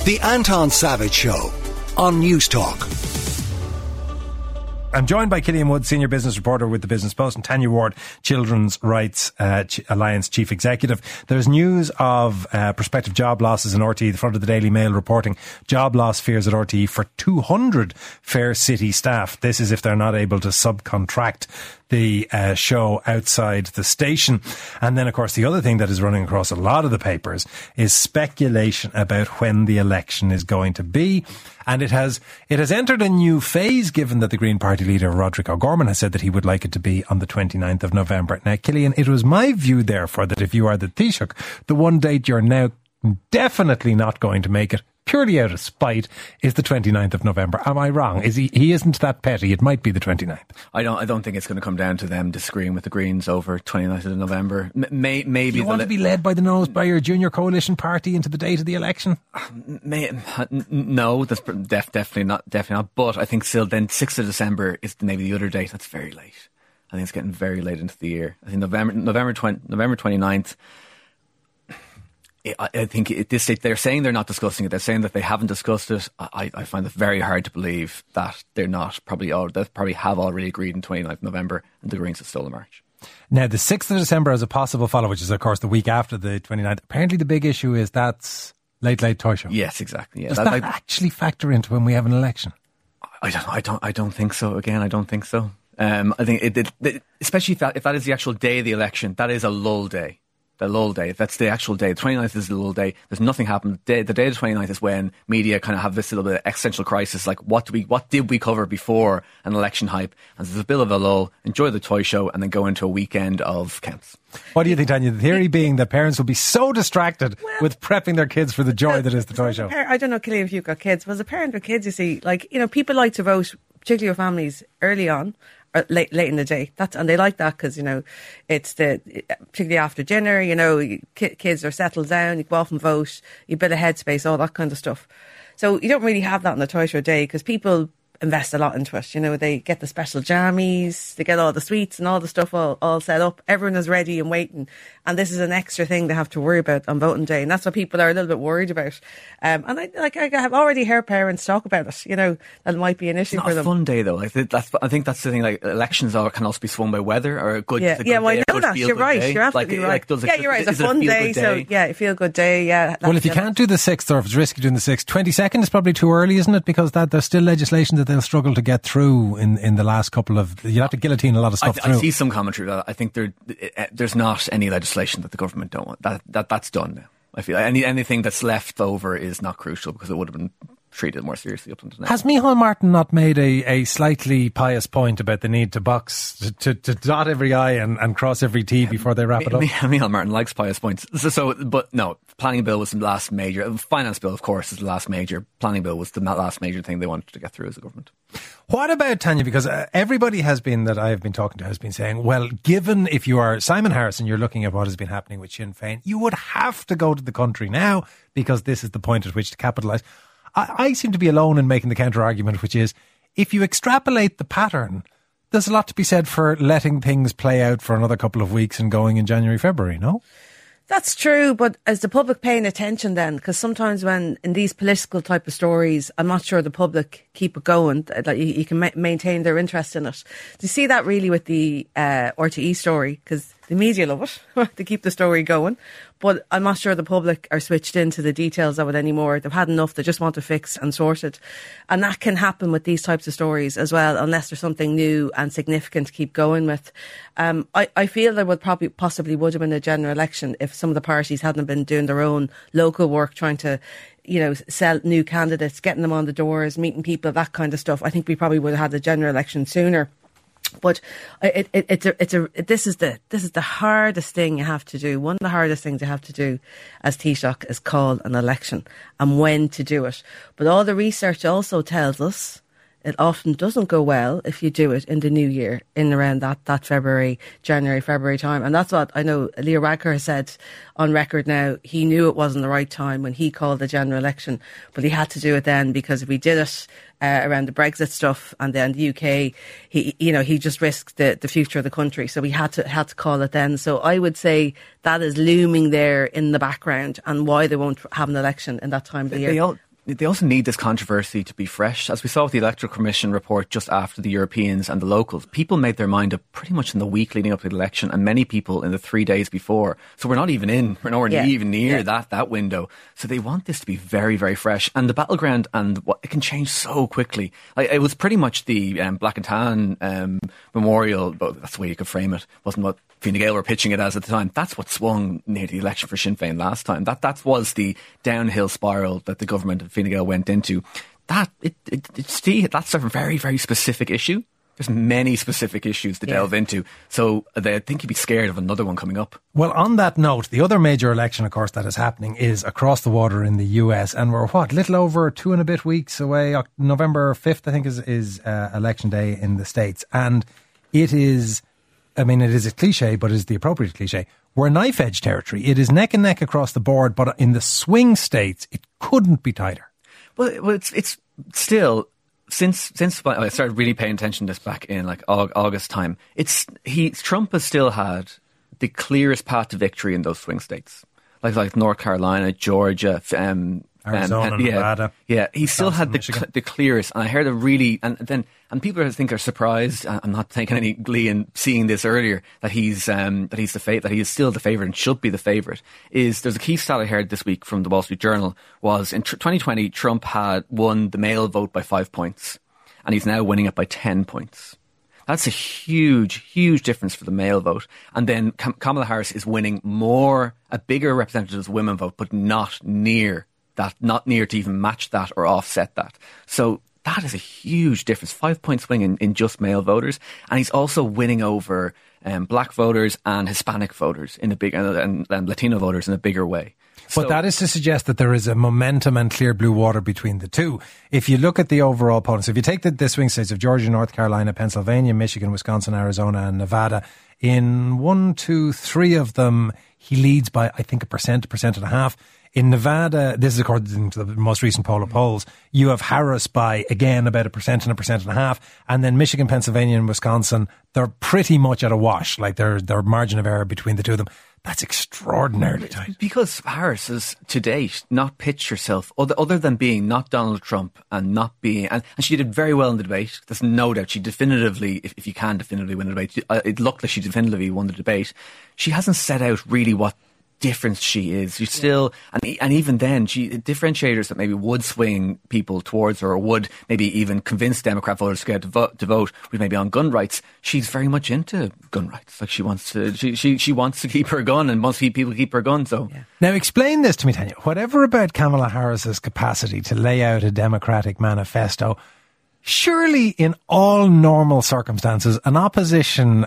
The Anton Savage Show on News Talk. I'm joined by Killian Wood, Senior Business Reporter with the Business Post, and Tanya Ward, Children's Rights Alliance Chief Executive. There's news of prospective job losses in RTE. The front of the Daily Mail reporting job loss fears at RTE for 200 Fair City staff. This is if they're not able to subcontract the show outside the station. And then, of course, the other thing that is running across a lot of the papers is speculation about when the election is going to be. And it has entered a new phase, given that the Green Party leader, Roderick O'Gorman, has said that he would like it to be on the 29th of November. Now, Killian, it was my view, therefore, that if you are the Taoiseach, the one date you're now definitely not going to make it, purely out of spite, is the 29th of November. Am I wrong? He isn't that petty. It might be the 29th. I don't think it's going to come down to them disagreeing with the Greens over 29th of November. Maybe do you want to be led by the nose by your junior coalition party into the date of the election? No, that's definitely not. But I think still, then 6th of December is maybe the other date. That's very late. I think it's getting very late into the year. I think November 29th. I think at this stage they're saying they're not discussing it. They're saying that they haven't discussed it. I find it very hard to believe that they're not. They probably have already agreed on 29th of November, and the Greens have stolen March. Now, the 6th of December as a possible follow, which is, of course, the week after the 29th. Apparently, the big issue is that's Late Toy Show. Yes, exactly. Yeah. Does that actually factor into when we have an election? I don't think so. Again, I don't think so. I think especially if that is the actual day of the election, that is a lull day. The lull day. If that's the actual day, the 29th is the lull day. There's nothing happened. The day of the 29th is when media kind of have this little bit of existential crisis, like what did we cover before an election hype? And there's a bit of a lull, enjoy the toy show, and then go into a weekend of camps. What do you think, Tanya? The theory being that parents will be so distracted with prepping their kids for the joy that is the toy show. I don't know, Killian, if you've got kids, but as a parent with kids, you see, people like to vote, particularly with families, early on. Or late in the day, and they like that because it's particularly after dinner. Kids are settled down. You go off and vote. You build a headspace, all that kind of stuff. So you don't really have that on the toy show day because people invest a lot into it. They get the special jammies, they get all the sweets and all the stuff all set up. Everyone is ready and waiting, and this is an extra thing they have to worry about on voting day, and that's what people are a little bit worried about. And I have already heard parents talk about it. That might be an issue for them. It's not a fun day though. I think that's the thing. Like elections can also be swung by weather or a good. I know that. You're right. Day. You're absolutely right. You're right. It's a fun day. So a feel good day. Yeah. Well, if you can't do the 6th, or if it's risky doing the 6th, 22nd is probably too early, isn't it? Because there's still legislation that they'll struggle to get through in the last couple of. You have to guillotine a lot of stuff through. I see some commentary that I think there's not any legislation that the government don't want. That's done now. I feel anything that's left over is not crucial because it would have been treated more seriously up until now. Has Micheál Martin not made a slightly pious point about the need to box, to dot every I and cross every T before they wrap it up? Micheál Martin likes pious points. But no, planning bill was the last major. Finance bill, of course, is the last major. Planning bill was the last major thing they wanted to get through as a government. What about, Tanya, because everybody that I have been talking to has been saying, well, given if you are Simon Harrison, you're looking at what has been happening with Sinn Féin, you would have to go to the country now because this is the point at which to capitalise. I seem to be alone in making the counter-argument, which is, if you extrapolate the pattern, there's a lot to be said for letting things play out for another couple of weeks and going in January, February, no? That's true, but is the public paying attention then? Because sometimes when in these political type of stories, I'm not sure the public keep it going, that you can maintain their interest in it. Do you see that really with the RTE story? Because the media love it to keep the story going. But I'm not sure the public are switched into the details of it anymore. They've had enough. They just want to fix and sort it. And that can happen with these types of stories as well, unless there's something new and significant to keep going with. I feel there possibly would have been a general election if some of the parties hadn't been doing their own local work, trying to, sell new candidates, getting them on the doors, meeting people, that kind of stuff. I think we probably would have had the general election sooner. But this is the hardest thing you have to do. One of the hardest things you have to do as Taoiseach is call an election and when to do it. But all the research also tells us it often doesn't go well if you do it in the new year, in around that January, February time. And that's what I know Leo Varadkar has said on record now. He knew it wasn't the right time when he called the general election, but he had to do it then, because if he did it around the Brexit stuff and then the UK, he just risked the future of the country. So he had to call it then. So I would say that is looming there in the background and why they won't have an election in that time of the year. they also need this controversy to be fresh. As we saw with the Electoral Commission report just after the Europeans and the locals, people made their mind up pretty much in the week leading up to the election, and many people in the 3 days before. So we're nowhere even near that window. So they want this to be very, very fresh. And the battleground it can change so quickly. Like, it was pretty much the Black and Tan memorial, but that's the way you could frame it. Wasn't what Fine Gael were pitching it as at the time. That's what swung near the election for Sinn Féin last time. That was the downhill spiral that the government of Fine Gael went into. That's a very, very specific issue. There's many specific issues to delve into. So I think you'd be scared of another one coming up. Well, on that note, the other major election, of course, that is happening is across the water in the US. And we're, little over 2 and a bit weeks away. November 5th, I think, is election day in the States. And it is a cliche, but it is the appropriate cliche. We're knife edge territory. It is neck and neck across the board, but in the swing states, it couldn't be tighter. Well, it's still, since I started really paying attention to this back in like August time, Trump has still had the clearest path to victory in those swing states, like North Carolina, Georgia, Arizona, Nevada. Yeah, he still had the clearest. And I heard and people I think are surprised. I'm not taking any glee in seeing this earlier that he is still the favourite and should be the favourite. There's a key stat I heard this week from the Wall Street Journal was in 2020 Trump had won the male vote by 5 points, and he's now winning it by 10 points. That's a huge, huge difference for the male vote. And then Kamala Harris is winning a bigger representatives women vote, but not near to even match that or offset that. So that is a huge difference. 5 point swing in just male voters. And he's also winning over black voters and Hispanic voters in a big, and Latino voters in a bigger way. But that is to suggest that there is a momentum and clear blue water between the two. If you look at the overall polling, so if you take the swing states of Georgia, North Carolina, Pennsylvania, Michigan, Wisconsin, Arizona and Nevada, in 1, 2, 3 of them, he leads by, I think, 1.5%. In Nevada, this is according to the most recent poll of polls, you have Harris by, again, about 1% and 1.5%. And then Michigan, Pennsylvania and Wisconsin, they're pretty much at a wash. Like their margin of error between the two of them. That's extraordinarily tight. Because Harris has, to date, not pitched herself, other than being not Donald Trump and not being... And she did very well in the debate. There's no doubt. She definitively, if you can definitively win the debate, it looked like she definitively won the debate. She hasn't set out really what difference she is. She's still, and even then, differentiators that maybe would swing people towards her or would maybe even convince Democrat voters to get to vote with maybe on gun rights. She's very much into gun rights. Like she wants to keep her gun, and most people keep her gun. So now explain this to me, Tanya. Whatever about Kamala Harris's capacity to lay out a democratic manifesto, surely in all normal circumstances, an opposition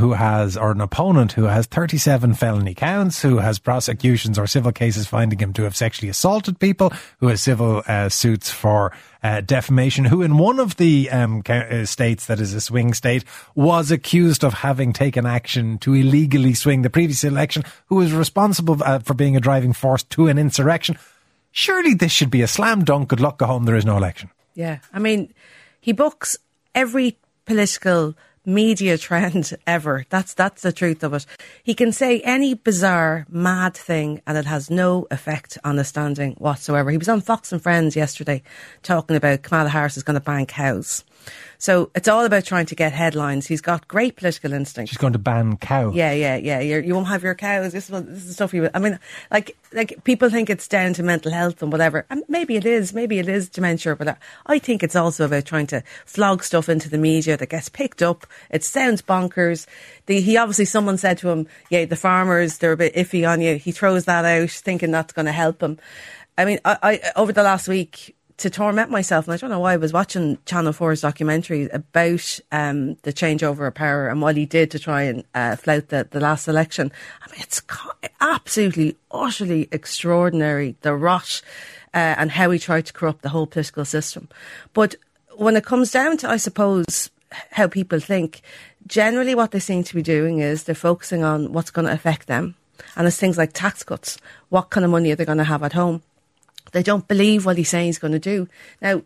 or an opponent who has 37 felony counts, who has prosecutions or civil cases finding him to have sexually assaulted people, who has civil suits for defamation, who in one of the states that is a swing state was accused of having taken action to illegally swing the previous election, who was responsible for being a driving force to an insurrection. Surely this should be a slam dunk. Good luck, go home, there is no election. Yeah, I mean, he books every political media trend ever. That's the truth of it. He can say any bizarre, mad thing and it has no effect on the standing whatsoever. He was on Fox and Friends yesterday talking about Kamala Harris is going to ban cows. So it's all about trying to get headlines. He's got great political instinct. She's going to ban cows. Yeah. You won't have your cows. This is stuff you... I mean, like people think it's down to mental health and whatever. And maybe it is. Maybe it is dementia. But I think it's also about trying to flog stuff into the media that gets picked up. It sounds bonkers. Someone said to him, yeah, the farmers, they're a bit iffy on you. He throws that out thinking that's going to help him. I mean, I over the last week, to torment myself, and I don't know why, I was watching Channel 4's documentary about the changeover of power and what he did to try and flout the last election. I mean, it's absolutely, utterly extraordinary, the rot and how he tried to corrupt the whole political system. But when it comes down to, I suppose, how people think, generally what they seem to be doing is they're focusing on what's going to affect them. And it's things like tax cuts. What kind of money are they going to have at home? They don't believe what he's saying he's going to do. Now,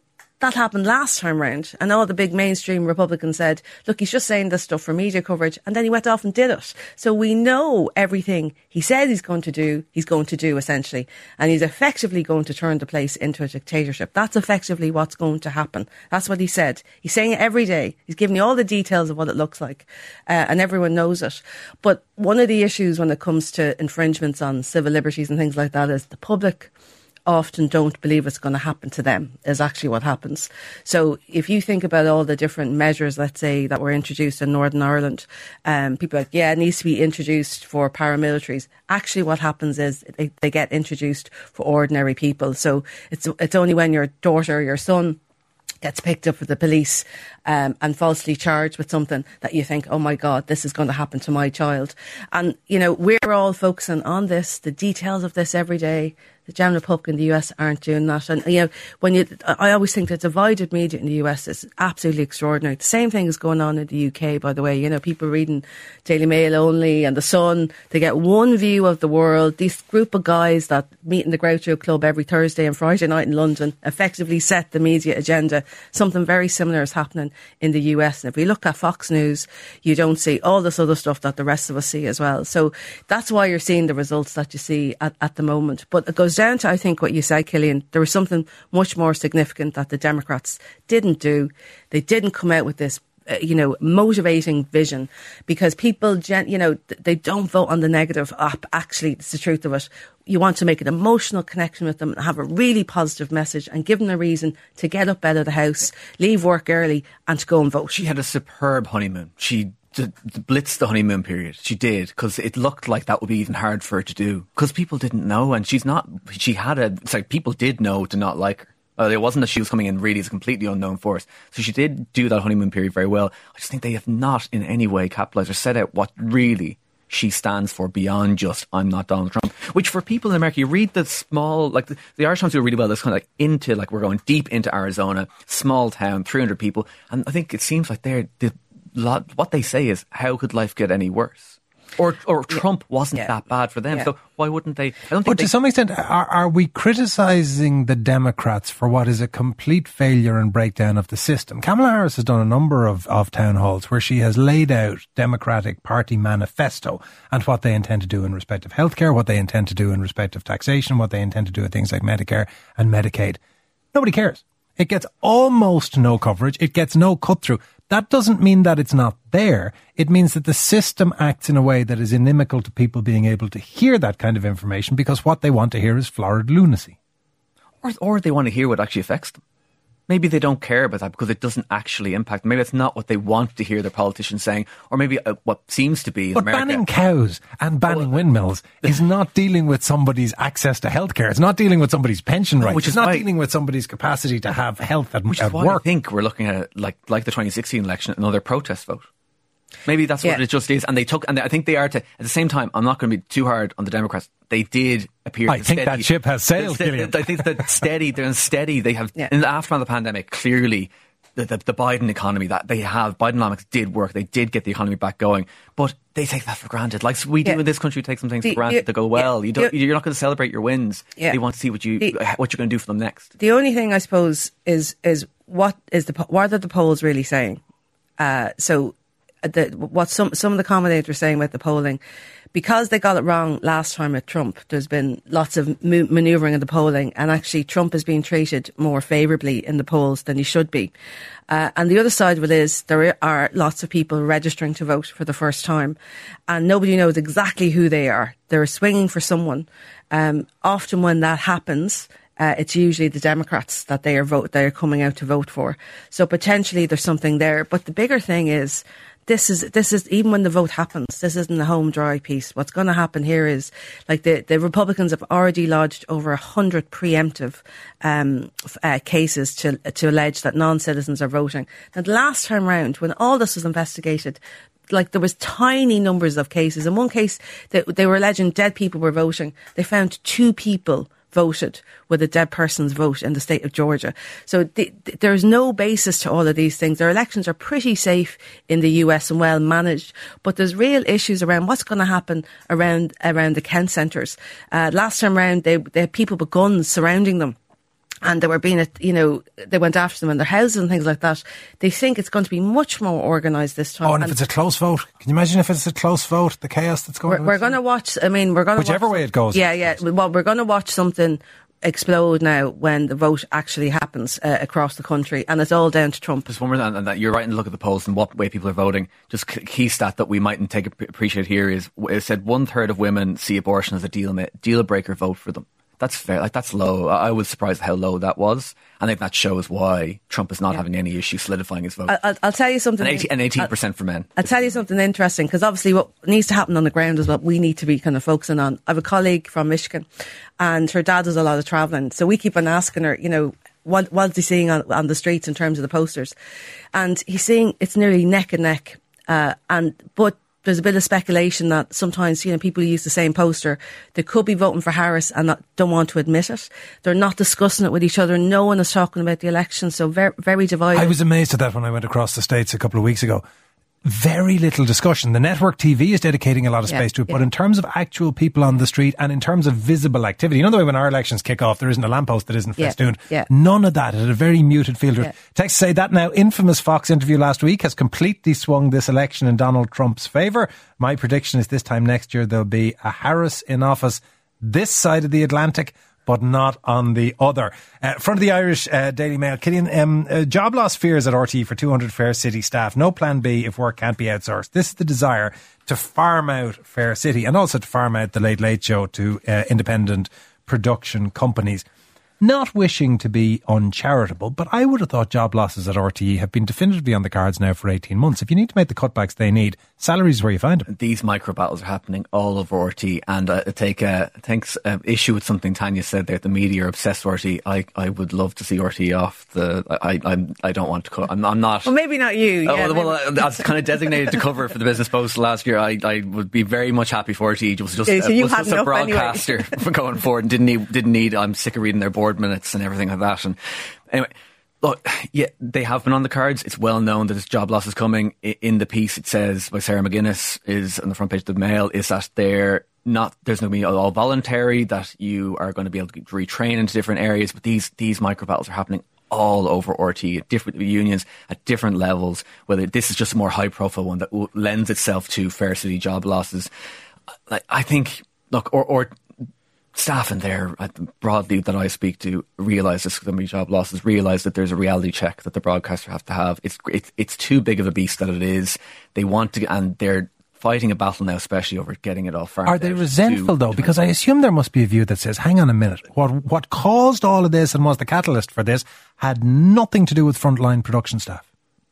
that happened last time round, and all the big mainstream Republicans said, look, he's just saying this stuff for media coverage, and then he went off and did it. So we know everything he said he's going to do, essentially, and he's effectively going to turn the place into a dictatorship. That's effectively what's going to happen. That's what he said. He's saying it every day. He's giving you all the details of what it looks like, and everyone knows it. But one of the issues when it comes to infringements on civil liberties and things like that is the public often don't believe it's going to happen to them, is actually what happens. So if you think about all the different measures, let's say, that were introduced in Northern Ireland, people are like, yeah, it needs to be introduced for paramilitaries. Actually, what happens is they get introduced for ordinary people. So it's only when your daughter or your son gets picked up with the police and falsely charged with something that you think, oh my God, this is going to happen to my child. And, you know, we're all focusing on this, the details of this every day. The general public in the US aren't doing that. And, you know, I always think the divided media in the US is absolutely extraordinary. The same thing is going on in the UK, by the way. You know, people reading Daily Mail only and The Sun, they get one view of the world. This group of guys that meet in the Groucho Club every Thursday and Friday night in London effectively set the media agenda. Something very similar is happening in the US. And if we look at Fox News, you don't see all this other stuff that the rest of us see as well. So that's why you're seeing the results that you see at the moment. But it goes down to, I think, what you said, Killian. There was something much more significant that the Democrats didn't do. They didn't come out with this, motivating vision, because people, they don't vote on the negative. Actually, it's the truth of it. You want to make an emotional connection with them and have a really positive message and give them a reason to get up out of the house, leave work early and to go and vote. She had a superb honeymoon. She blitzed the honeymoon period. She did, because it looked like that would be even hard for her to do, because people didn't know, and it's like people did know to not like her. It wasn't that she was coming in really as a completely unknown force. So she did do that honeymoon period very well. I just think they have not in any way capitalised or set out what really she stands for beyond just, I'm not Donald Trump. Which for people in America, you read the small, like the Irish Times do really well, this kind of like into, like, we're going deep into Arizona, small town, 300 people. And I think it seems like what they say is, how could life get any worse? Or Trump wasn't that bad for them. So why wouldn't they? I don't think. But to some extent, are we criticising the Democrats for what is a complete failure and breakdown of the system? Kamala Harris has done a number of town halls where she has laid out Democratic Party manifesto and what they intend to do in respect of healthcare, what they intend to do in respect of taxation, what they intend to do with things like Medicare and Medicaid. Nobody cares. It gets almost no coverage. It gets no cut through. That doesn't mean that it's not there. It means that the system acts in a way that is inimical to people being able to hear that kind of information, because what they want to hear is florid lunacy. Or they want to hear what actually affects them. Maybe they don't care about that because it doesn't actually impact them. Maybe it's not what they want to hear their politicians saying, or maybe what seems to be. But America, banning cows and banning windmills is not dealing with somebody's access to healthcare. It's not dealing with somebody's pension rights. Which is not dealing with somebody's capacity to have health at work. Which is why I think we're looking at it like the 2016 election, another protest vote. Maybe that's what it just is. And I think they are at the same time, I'm not going to be too hard on the Democrats. They did appear. I think that ship has sailed, Killian. I think that they're steady. They have, in the aftermath of the pandemic, clearly the Biden economy that they have, Bidenomics did work. They did get the economy back going, but they take that for granted. Like we do in this country, we take some things for granted to go well. You're not going to celebrate your wins. They want to see what you're going to do for them next. The only thing I suppose is what are the polls really saying? What some of the commentators are saying about the polling, because they got it wrong last time with Trump, there's been lots of manoeuvring in the polling, and actually Trump is being treated more favourably in the polls than he should be. And the other side of it is there are lots of people registering to vote for the first time, and nobody knows exactly who they are. They're swinging for someone. Often when that happens, it's usually the Democrats that they are coming out to vote for. So potentially there's something there. But the bigger thing is, this is even when the vote happens, this isn't a home dry piece. What's going to happen here is, like, the Republicans have already lodged over 100 preemptive cases to allege that non-citizens are voting. Now, the last time round, when all this was investigated, like, there was tiny numbers of cases. In one case, they were alleging dead people were voting. They found 2 people voted with a dead person's vote in the state of Georgia. So there's no basis to all of these things. Their elections are pretty safe in the US and well managed, but there's real issues around what's going to happen around the Kent centres. Last time round, they had people with guns surrounding them. and they were being, they went after them in their houses and things like that. They think it's going to be much more organised this time. Oh, and if it's a close vote, can you imagine if it's a close vote, the chaos that's going on? We're going to watch. I mean, we're going to whichever way it goes. Yeah. Well, we're going to watch something explode now when the vote actually happens across the country, and it's all down to Trump. Just one more thing, and that you're right to look at the polls and what way people are voting. Just key stat that we mightn't appreciate here is it said 1/3 of women see abortion as a deal breaker vote for them. That's fair. Like, that's low. I was surprised how low that was. I think that shows why Trump is not having any issue solidifying his vote. I'll tell you something. And 18% for men. I'll tell you something interesting, because obviously what needs to happen on the ground is what we need to be kind of focusing on. I have a colleague from Michigan, and her dad does a lot of travelling. So we keep on asking her, what's he seeing on the streets in terms of the posters? And he's seeing it's nearly neck and neck. But there's a bit of speculation that sometimes, people use the same poster. They could be voting for Harris and don't want to admit it. They're not discussing it with each other. No one is talking about the election. So very, very divided. I was amazed at that when I went across the States a couple of weeks ago. Very little discussion. The network TV is dedicating a lot of space to it, but in terms of actual people on the street and in terms of visible activity, the way when our elections kick off, there isn't a lamppost that isn't festooned. None of that. It had a very muted feel to it. Text say that now infamous Fox interview last week has completely swung this election in Donald Trump's favour. My prediction is this time next year there'll be a Harris in office this side of the Atlantic, but not on the other. Front of the Irish Daily Mail. Killian, job loss fears at RTE for 200 Fair City staff. No plan B if work can't be outsourced. This is the desire to farm out Fair City and also to farm out the Late Late Show to independent production companies. Not wishing to be uncharitable, but I would have thought job losses at RTE have been definitively on the cards now for 18 months. If you need to make the cutbacks they need, salaries is where you find them. These micro battles are happening all over RTE, and I take issue with something Tanya said there. The media are obsessed with RTE. I would love to see RTE off. I don't want to cut. I'm not. Well, maybe not you. Yeah, I was kind of designated to cover for the Business Post last year. I would be very much happy for RTE. It was just a broadcaster for going forward, and didn't need. I'm sick of reading their board minutes and everything like that. And anyway, look, they have been on the cards. It's well known that this job loss is coming. In the piece, it says by Sarah McGuinness is on the front page of the Mail is that there's not going to be all voluntary, that you are going to be able to retrain into different areas. But these micro battles are happening all over RTE at different unions at different levels. Whether this is just a more high profile one that lends itself to Fair City job losses. I think, look, or staff in there broadly that I speak to realise this is going to be job losses, realise that there's a reality check that the broadcaster have to have. It's too big of a beast that it is. They want to, and they're fighting a battle now, especially over getting it all farmed out. Are they resentful though? Because I assume there must be a view that says, hang on a minute, what caused all of this and was the catalyst for this had nothing to do with frontline production staff.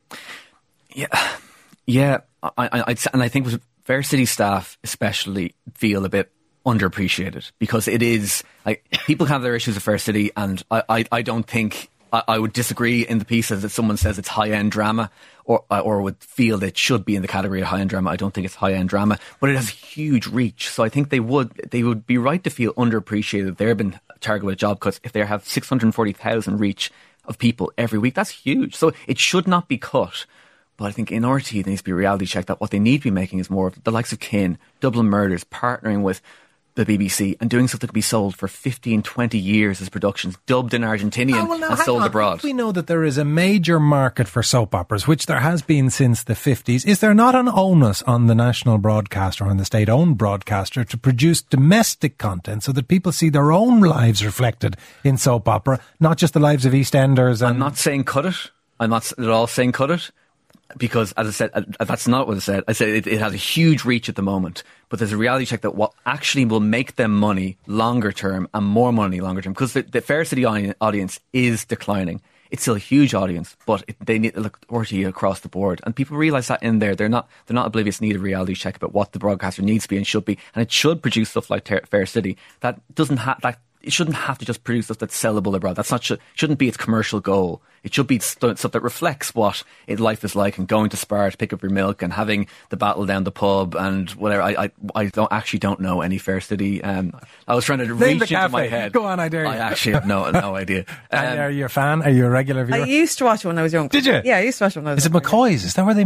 Yeah. I think with Fair City staff especially feel a bit underappreciated, because it is like people have their issues at Fair City, and I don't think I would disagree in the piece that someone says it's high-end drama or would feel that it should be in the category of high-end drama. I don't think it's high-end drama, but it has huge reach. So I think they would be right to feel underappreciated. They've been targeted with job cuts. If they have 640,000 reach of people every week, that's huge. So it should not be cut. But I think in RTE there needs to be a reality check that what they need to be making is more of the likes of Kin, Dublin Murders, partnering with the BBC and doing stuff that could be sold for 15, 20 years as productions, dubbed in Argentinian and sold abroad. We know that there is a major market for soap operas, which there has been since the 50s. Is there not an onus on the national broadcaster, on the state-owned broadcaster, to produce domestic content so that people see their own lives reflected in soap opera, not just the lives of EastEnders? I'm not saying cut it. I'm not at all saying cut it. Because, as I said, that's not what I said. I said it has a huge reach at the moment, but there's a reality check that what actually will make them money longer term and more money longer term, because the Fair City audience is declining. It's still a huge audience, but they need to look RTE across the board, and people realise that in there. They're not oblivious. Need a reality check about what the broadcaster needs to be and should be, and it should produce stuff like Fair City that doesn't have that. It shouldn't have to just produce stuff that's sellable abroad. That's not shouldn't be its commercial goal. It should be stuff that reflects what life is like, and going to Spar to pick up your milk and having the battle down the pub and whatever. I don't know any Fair City. I was trying to reach into my head. Go on, I dare you. I actually have no idea. Are you a fan? Are you a regular viewer? I used to watch it when I was young. Did you? Yeah, I used to watch it when I was young. Is it McCoy's? Is that where they meet?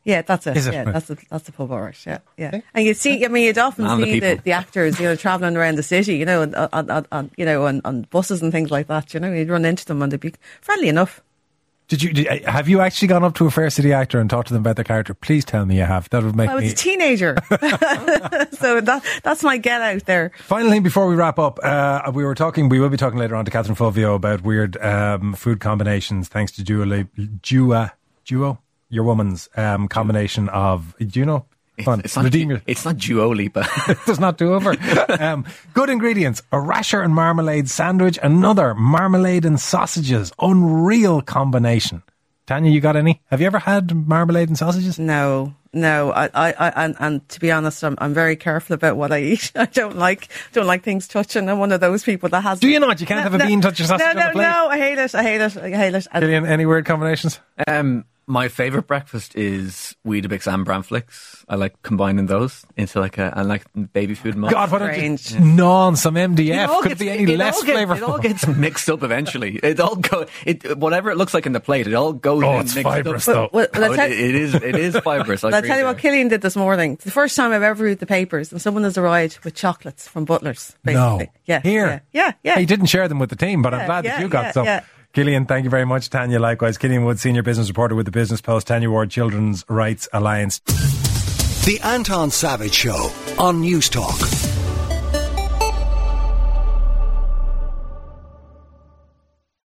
Yeah, that's it. Is it? Yeah, that's the pub, all right. Yeah, yeah. Okay. And you'd see, I mean, you'd often And see the the actors, travelling around the city, on buses and things like that. You'd run into them and they'd be friendly enough. Have you actually gone up to a Fair City actor and talked to them about their character? Please tell me you have. That would make me... I was a teenager. So that's my get out there. Final thing before we wrap up, we will be talking later on to Catherine Fulvio about weird food combinations thanks to Duo, your woman's combination of, do you know? It's not Duo Lipa. There's not two over. Good ingredients: a rasher and marmalade sandwich, another marmalade and sausages. Unreal combination. Tanya, you got any? Have you ever had marmalade and sausages? No. And to be honest, I'm very careful about what I eat. I don't like things touching. I'm one of those people that has. Do you not? You can't have a bean touch your sausage on the plate. No, I hate it. Gillian, any weird combinations? My favourite breakfast is Weetabix and bran flakes. I like combining those into like baby food milk. God, what strange. Gnaw on some MDF. Could it be any less flavourful? It all gets mixed up eventually. Whatever it looks like in the plate, it all goes in. It's fibrous though. It is fibrous. I'll tell you what Killian did this morning. It's the first time I've ever read the papers and someone has arrived with chocolates from Butlers. Basically. No. Yeah. Here. Yeah. He didn't share them with the team, but I'm glad that you got some. Yeah. Killian, thank you very much. Tanya, likewise. Killian Wood, senior business reporter with the Business Post. Tanya Ward, Children's Rights Alliance. The Anton Savage Show on News Talk.